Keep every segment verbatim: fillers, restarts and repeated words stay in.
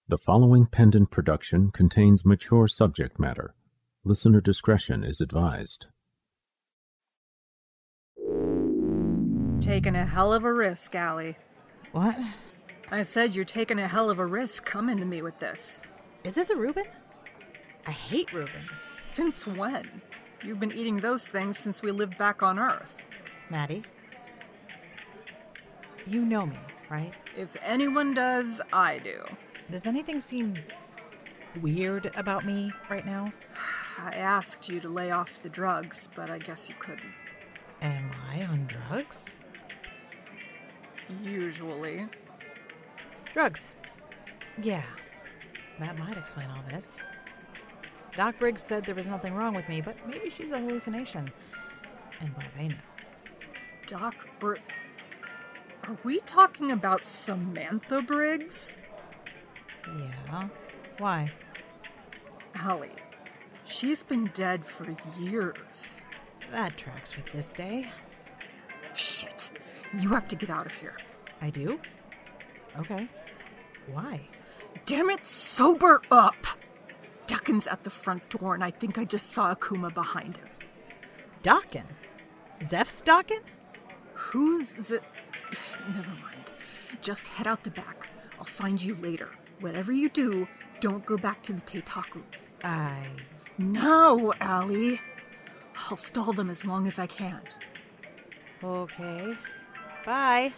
The following pendant production contains mature subject matter. Listener discretion is advised. Taking a hell of a risk, Allie. What? I said you're taking a hell of a risk coming to me with this. Is this a Reuben? I hate Reubens. Since when? You've been eating those things since we lived back on Earth. Maddie? You know me, right? If anyone does, I do. Does anything seem weird about me right now? I asked you to lay off the drugs, but I guess you couldn't. Am I on drugs? Usually. Drugs. Yeah, that might explain all this. Doc Briggs said there was nothing wrong with me, but maybe she's a hallucination. And what do they know? Doc Briggs... Are we talking about Samantha Briggs? Yeah. Why? Allie, she's been dead for years. That tracks with this day. Shit. You have to get out of here. I do? Okay. Why? Damn it, sober up! Duckin's at the front door, and I think I just saw Akuma behind him. Dockin? Zeph's Dockin? Who's Z... Never mind. Just head out the back. I'll find you later. Whatever you do, don't go back to the Teitaku. I... No, Allie. I'll stall them as long as I can. Okay. Bye.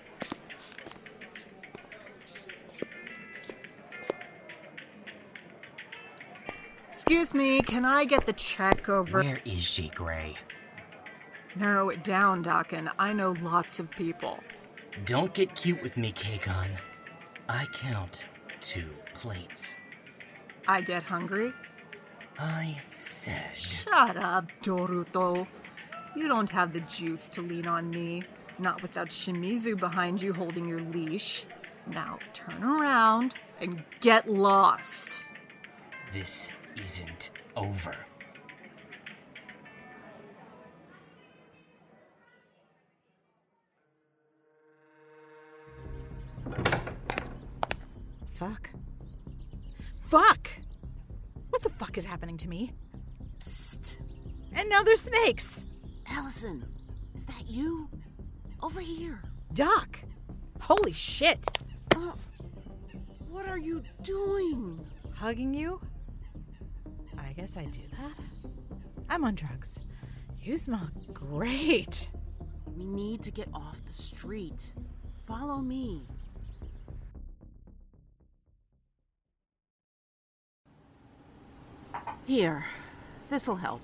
Excuse me, can I get the check over... Where is she, Gray? Narrow it down, Dockin. I know lots of people. Don't get cute with me, Keikon. I count two plates. I get hungry? I said... Shut up, Doruto. You don't have the juice to lean on me. Not without Shimizu behind you holding your leash. Now turn around and get lost. This isn't over. Fuck. Fuck! What the fuck is happening to me? Psst. And now there's snakes! Allison, is that you? Over here. Doc! Holy shit! Uh, what are you doing? Hugging you? I guess I do that. I'm on drugs. You smell great. We need to get off the street. Follow me. Here, this'll help.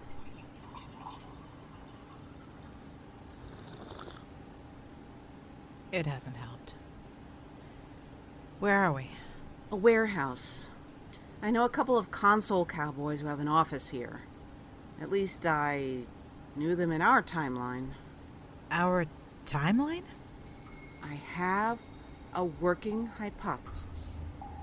It hasn't helped. Where are we? A warehouse. I know a couple of console cowboys who have an office here. At least I knew them in our timeline. Our timeline? I have a working hypothesis.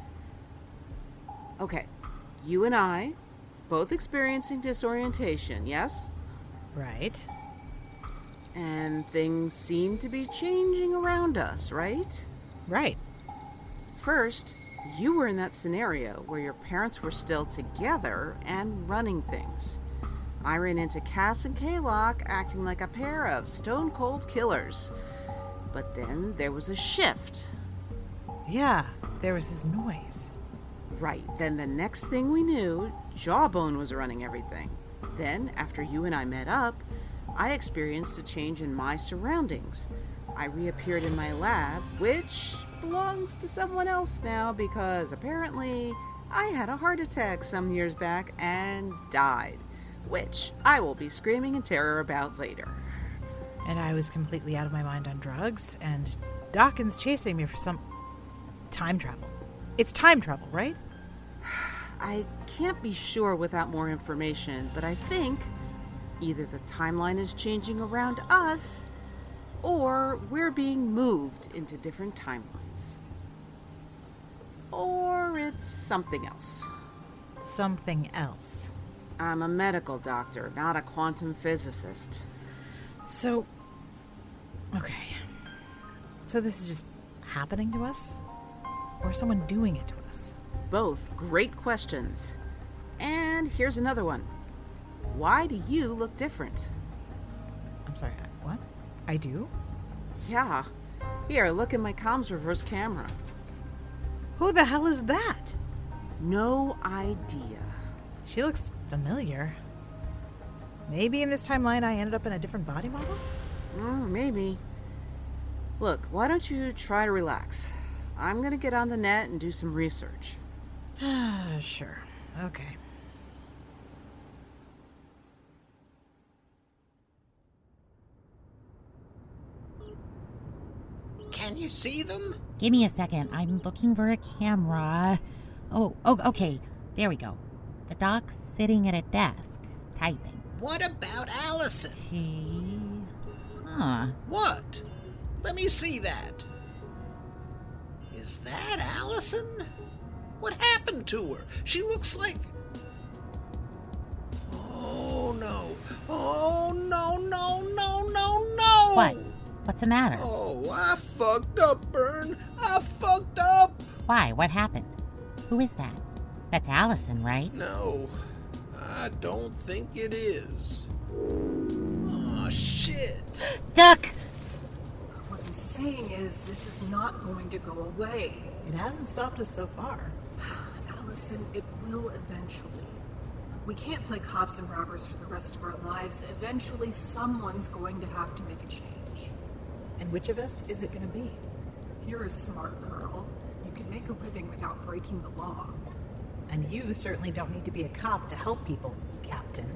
Okay, you and I, both experiencing disorientation, yes? Right. And things seem to be changing around us, right? Right. First, you were in that scenario where your parents were still together and running things. I ran into Cass and Kaylock acting like a pair of stone-cold killers. But then there was a shift. Yeah, there was this noise. Right, then the next thing we knew, Jawbone was running everything. Then, after you and I met up, I experienced a change in my surroundings. I reappeared in my lab, which belongs to someone else now because apparently I had a heart attack some years back and died, which I will be screaming in terror about later. And I was completely out of my mind on drugs, and Dawkins chasing me for some time travel. It's time travel, right? I can't be sure without more information, but I think either the timeline is changing around us, or we're being moved into different timelines. Or it's something else. Something else. I'm a medical doctor, not a quantum physicist. So, okay. So this is just happening to us? Or someone doing it to us? Both great questions. And here's another one. Why do you look different? I'm sorry, what? I do? Yeah. Here, look at my comms reverse camera. Who the hell is that? No idea. She looks familiar. Maybe in this timeline I ended up in a different body model? Mm, maybe. Look, why don't you try to relax? I'm gonna get on the net and do some research. Sure. Okay. Can you see them? Give me a second. I'm looking for a camera. Oh, oh, okay. There we go. The doc's sitting at a desk, typing. What about Allison? She... Huh. What? Let me see that. Is that Allison? What happened to her? She looks like... Oh, no. Oh, no, no, no, no, no! What? What's the matter? Oh, I fucked up, Bern. I fucked up! Why? What happened? Who is that? That's Allison, right? No, I don't think it is. Oh, shit. Duck! What I'm saying is, this is not going to go away. It hasn't stopped us so far. Allison, it will eventually. We can't play cops and robbers for the rest of our lives. Eventually, someone's going to have to make a change. And which of us is it going to be? You're a smart girl. You can make a living without breaking the law. And you certainly don't need to be a cop to help people, Captain.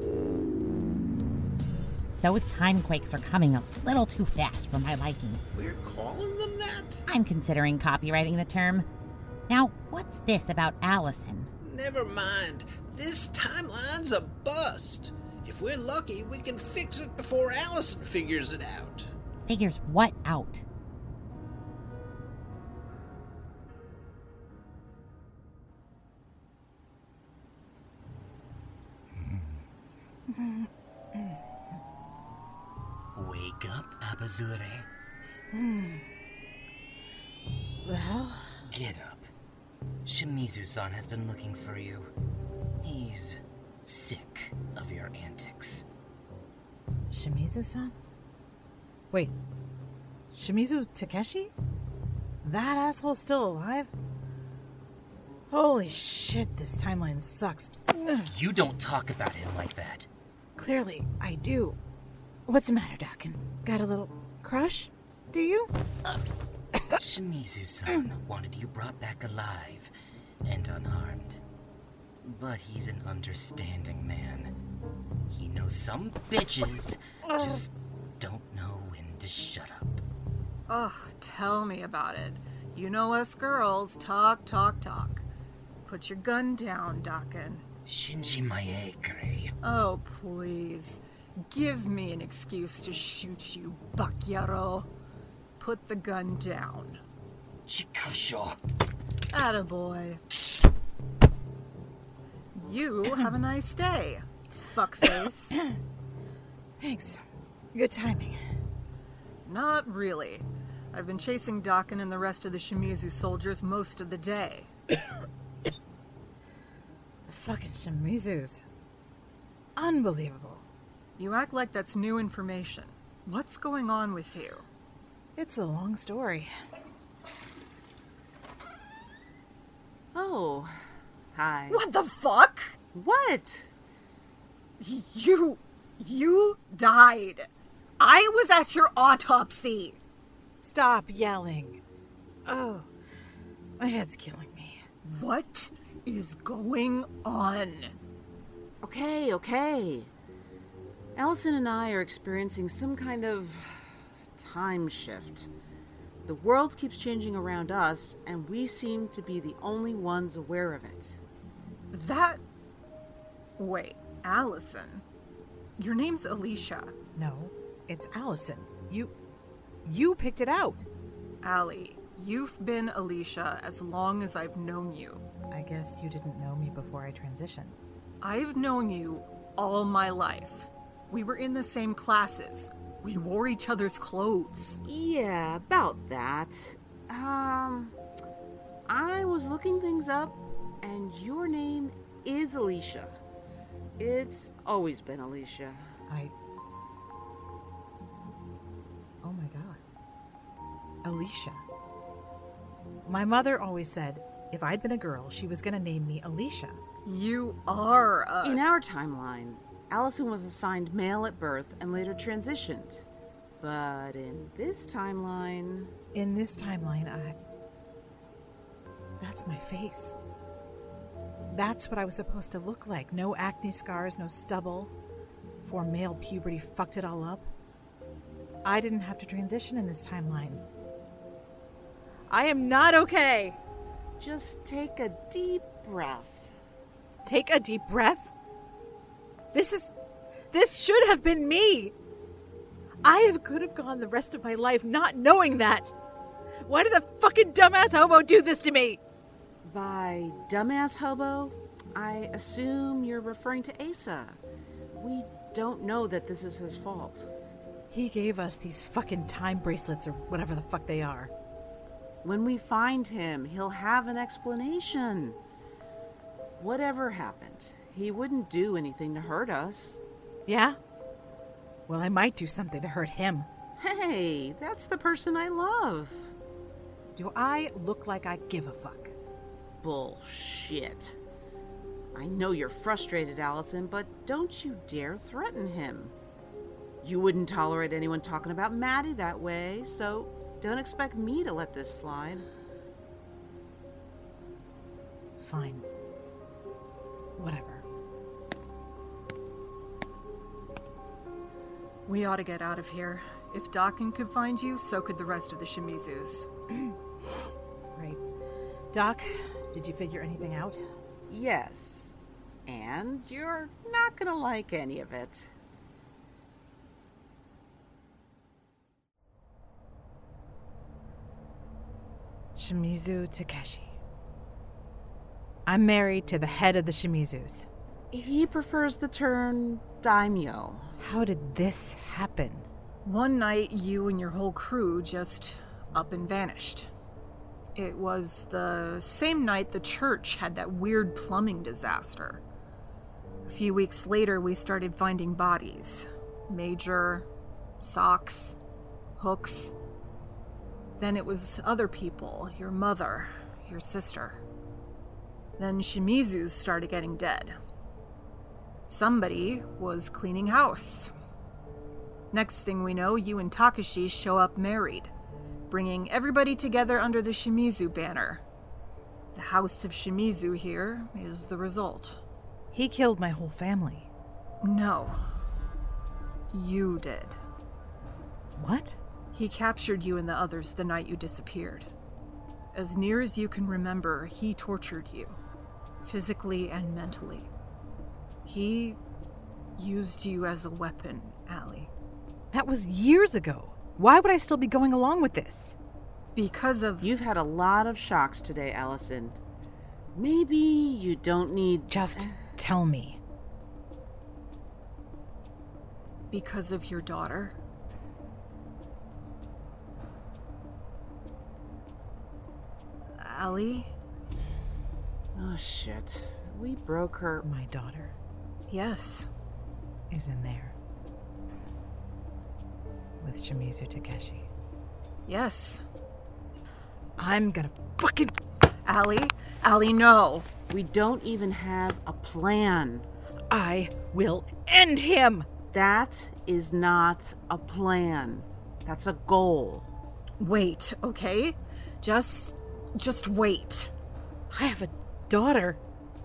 Those time quakes are coming a little too fast for my liking. We're calling them that? I'm considering copywriting the term. Now, what's this about Allison? Never mind. This timeline's a bust. If we're lucky, we can fix it before Allison figures it out. Figures what out? Wake up, Abazure. Well? Get up. Shimizu-san has been looking for you. He's sick of your antics. Shimizu-san? Wait, Shimizu Takeshi? That asshole's still alive? Holy shit, this timeline sucks. You don't talk about him like that. Clearly, I do. What's the matter, Dakin? Got a little crush? Do you? Shimizu-san wanted you brought back alive and unharmed. But he's an understanding man. He knows some bitches just don't know when to shut up. Ugh, tell me about it. You know us girls, talk, talk, talk. Put your gun down, Dakin. Shinji Maekre. Oh, please. Give me an excuse to shoot you, Bakyaro. Put the gun down. Chikusho. Attaboy. You have a nice day, fuckface. Thanks. Good timing. Not really. I've been chasing Dakin and the rest of the Shimizu soldiers most of the day. The fucking Shimizus. Unbelievable. You act like that's new information. What's going on with you? It's a long story. Oh, hi. What the fuck? What? You... you died. I was at your autopsy. Stop yelling. Oh, my head's killing me. What is going on? Okay, okay. Allison and I are experiencing some kind of time shift. The world keeps changing around us, and we seem to be the only ones aware of it. That... Wait, Allison? Your name's Alicia. No, it's Allison. You... you picked it out. Allie, you've been Alicia as long as I've known you. I guess you didn't know me before I transitioned. I've known you all my life. We were in the same classes. We wore each other's clothes. Yeah, about that. Um, I was looking things up, And your name is Alicia. It's always been Alicia. I... Oh my god. Alicia. My mother always said if I'd been a girl, she was gonna name me Alicia. You are a... In our timeline, Allison was assigned male at birth and later transitioned. But in this timeline... In this timeline, I... That's my face. That's what I was supposed to look like. No acne scars, no stubble. Before male puberty fucked it all up. I didn't have to transition in this timeline. I am not okay. Just take a deep breath. Take a deep breath? This is... This should have been me. I have could have gone the rest of my life not knowing that. Why did the fucking dumbass hobo do this to me? By dumbass hobo, I assume you're referring to Asa. We don't know that this is his fault. He gave us these fucking time bracelets or whatever the fuck they are. When we find him, he'll have an explanation. Whatever happened, he wouldn't do anything to hurt us. Yeah? Well, I might do something to hurt him. Hey, that's the person I love. Do I look like I give a fuck? Bullshit. I know you're frustrated, Allison, but don't you dare threaten him. You wouldn't tolerate anyone talking about Maddie that way, so don't expect me to let this slide. Fine. Whatever. We ought to get out of here. If Dakin could find you, so could the rest of the Shimizus. Right. Doc, did you figure anything out? Yes. And you're not gonna like any of it. Shimizu Takeshi. I'm married to the head of the Shimizus. He prefers the term daimyo. How did this happen? One night, you and your whole crew just up and vanished. It was the same night the church had that weird plumbing disaster. A few weeks later, we started finding bodies. Major, socks, hooks. Then it was other people, your mother, your sister. Then Shimizus started getting dead. Somebody was cleaning house. Next thing we know, you and Takashi show up married, bringing everybody together under the Shimizu banner. The House of Shimizu here is the result. He killed my whole family. No. You did. What? He captured you and the others the night you disappeared. As near as you can remember, he tortured you, physically and mentally. He used you as a weapon, Allie. That was years ago. Why would I still be going along with this? Because of... You've had a lot of shocks today, Allison. Maybe you don't need... Just tell me. Because of your daughter. Allie? Oh, shit. We broke her... My daughter Yes. is in there. With Shimizu Takeshi. Yes. I'm gonna fucking... Allie? Allie, no. We don't even have a plan. I will end him! That is not a plan. That's a goal. Wait, okay? Just... just wait. I have a daughter.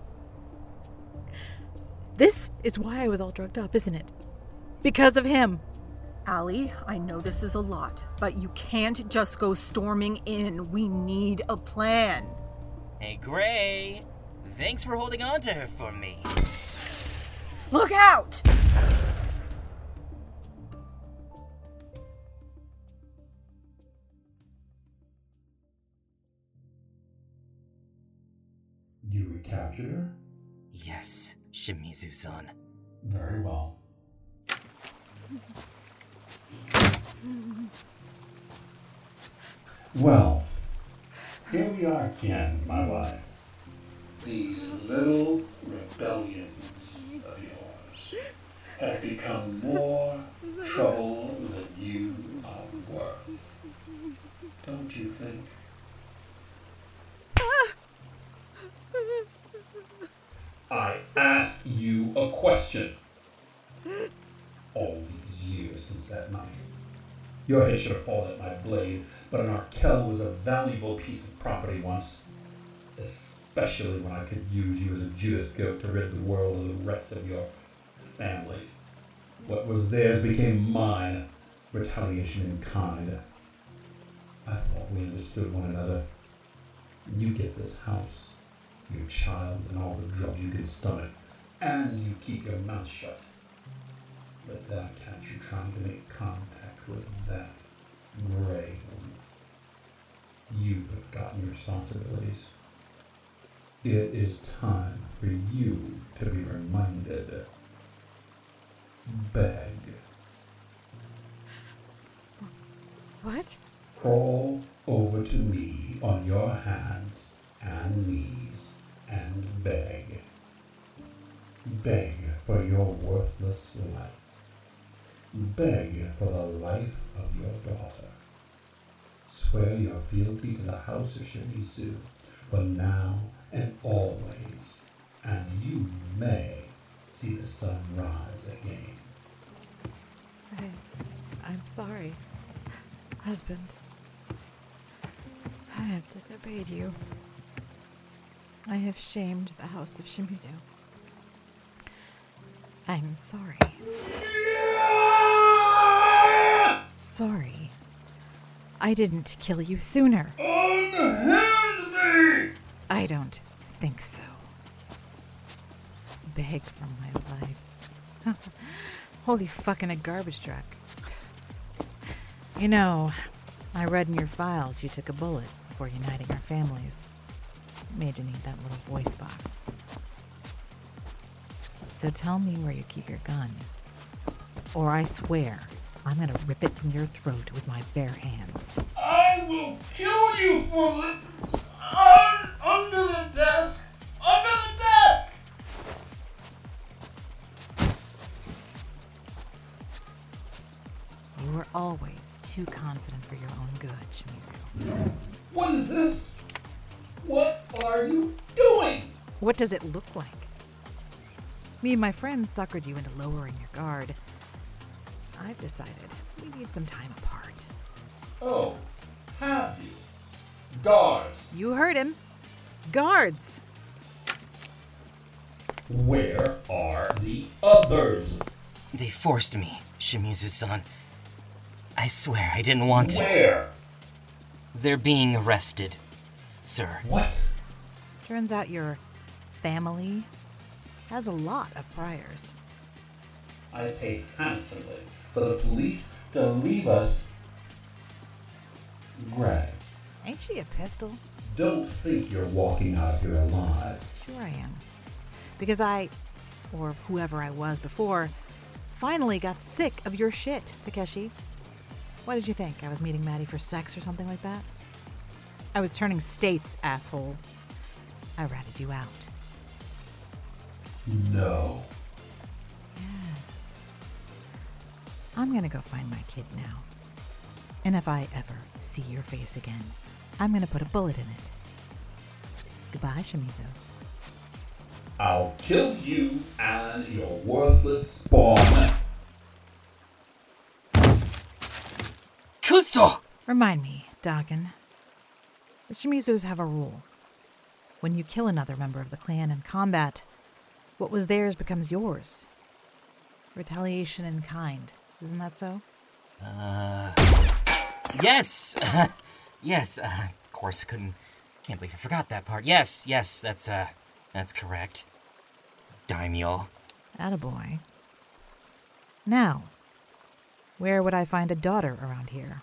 This is why I was all drugged up, isn't it? Because of him. Allie, I know this is a lot, but you can't just go storming in. We need a plan. Hey, Gray. Thanks for holding on to her for me. Look out! You recaptured her? Yes, Shimizu-san. Very well. Well, here we are again, my wife. These little rebellions of yours have become more trouble than you are worth. Don't you think? I asked you a question. All these years since that night. Your head should have fallen at my blade, but an Arkell was a valuable piece of property once. Especially when I could use you as a Judas goat to rid the world of the rest of your family. What was theirs became mine. Retaliation in kind. I thought we understood one another. You get this house, your child, and all the drugs you can stomach, and you keep your mouth shut. But then I catch you trying to make contact with that gray woman. You have gotten your responsibilities. It is time for you to be reminded. Beg. What? Crawl over to me on your hands and knees and beg. Beg for your worthless life. Beg for the life of your daughter. Swear your fealty to the House of Shimizu for now and always, and you may see the sun rise again. I, I'm sorry, husband. I have disobeyed you. I have shamed the House of Shimizu. I'm sorry. Sorry. I didn't kill you sooner. Unhand me! I don't think so. Beg for my life. Holy fucking a garbage truck. You know, I read in your files you took a bullet before uniting our families. Made you need that little voice box. So tell me where you keep your gun. Or I swear, I'm gonna rip it from your throat with my bare hands. I will kill you for it! Un- under the desk! Under the desk! You were always too confident for your own good, Shimizu. What is this? What are you doing? What does it look like? Me and my friends suckered you into lowering your guard. I've decided we need some time apart. Oh, have you? Guards! You heard him. Guards! Where are the others? They forced me, Shimizu-san. I swear I didn't want to. Where? They're being arrested, sir. What? Turns out your family has a lot of priors. I pay handsomely for the police to leave us. Greg, Ain't she a pistol? don't think you're walking out of here alive. Sure I am. Because I, or whoever I was before, finally got sick of your shit, Takeshi. What did you think? I was meeting Maddie for sex or something like that? I was turning states, asshole. I ratted you out. No. Yes. I'm gonna go find my kid now. And if I ever see your face again, I'm gonna put a bullet in it. Goodbye, Shimizu. I'll kill you and your worthless spawn. Kuso! Remind me, Dagen. The Shimizus have a rule. When you kill another member of the clan in combat, what was theirs becomes yours. Retaliation in kind. Isn't that so? Uh... Yes! yes, uh, of course, I couldn't... Can't believe I forgot that part. Yes, yes, that's, uh... That's correct. Daimyo. Attaboy. Now, where would I find a daughter around here?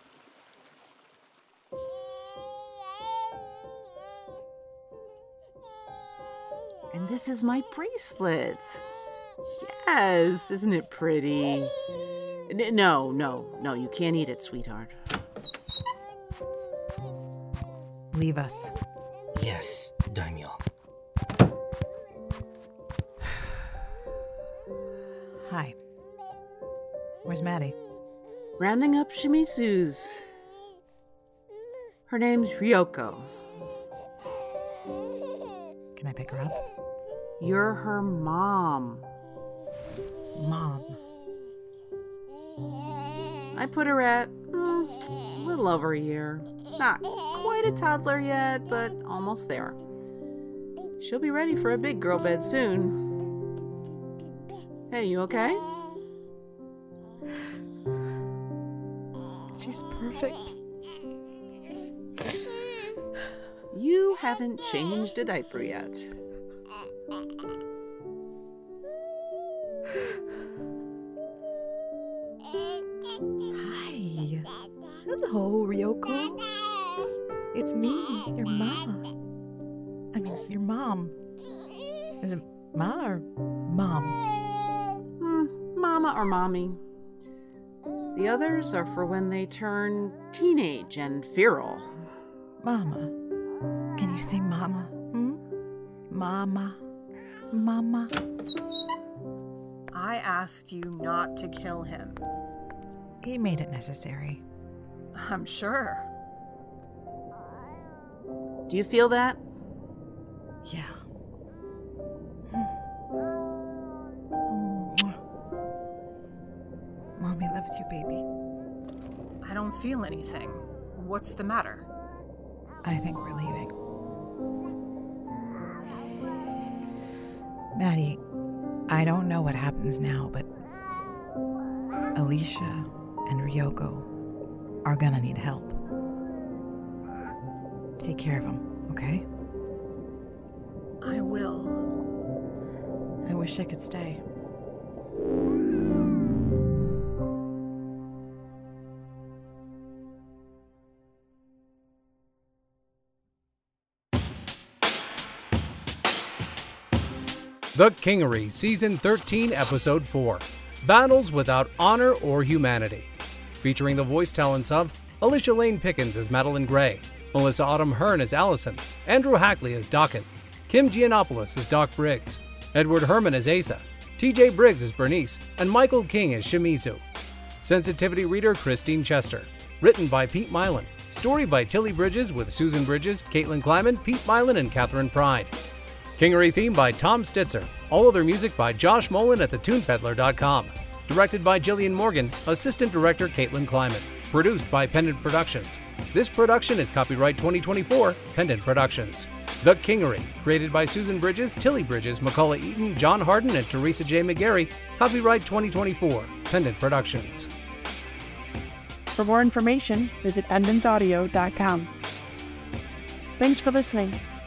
And this is my bracelet. Yes, isn't it pretty? N- No, no, no, you can't eat it, sweetheart. Leave us. Yes, Daimyo. Where's Maddie? Rounding up Shimizu's. Her name's Ryoko. Can I pick her up? You're her mom. Mom. I put her at mm, a little over a year. Not quite a toddler yet, but almost there. She'll be ready for a big girl bed soon. Hey, you okay? She's perfect. You haven't changed a diaper yet. Hi. Hello, Ryoko. It's me, your mama. I mean, your mom. Is it ma or mom? Hmm, mama or mommy. The others are for when they turn teenage and feral. Mama. Can you say mama? Hmm? Mama. Mama. I asked you not to kill him. He made it necessary. I'm sure. Do you feel that? Yeah. Mommy loves you, baby. I don't feel anything. What's the matter? I think we're leaving. Maddie, I don't know what happens now, but Alicia and Ryoko are gonna need help. Take care of them, okay? I will. I wish I could stay. The Kingery, Season thirteen, Episode four, Battles Without Honor or Humanity, featuring the voice talents of Alicia Lane Pickens as Madeline Gray, Melissa Autumn Hearn as Allison, Andrew Hackley as Dakin, Kim Giannopoulos as Doc Briggs, Edward Herman as Asa, T J Briggs as Bernice, and Michael King as Shimizu. Sensitivity reader Christine Chester. Written by Pete Mylan. Story by Tilly Bridges with Susan Bridges, Caitlin Kleiman, Pete Mylan, and Catherine Pride. Kingery theme by Tom Stitzer. All other music by Josh Mullen at the tune peddler dot com. Directed by Jillian Morgan. Assistant Director Caitlin Kleiman. Produced by Pendant Productions. This production is copyright twenty twenty-four, Pendant Productions. The Kingery, created by Susan Bridges, Tilly Bridges, McCullough Eaton, John Harden, and Teresa J. McGarry. Copyright twenty twenty-four, Pendant Productions. For more information, visit pendant audio dot com. Thanks for listening.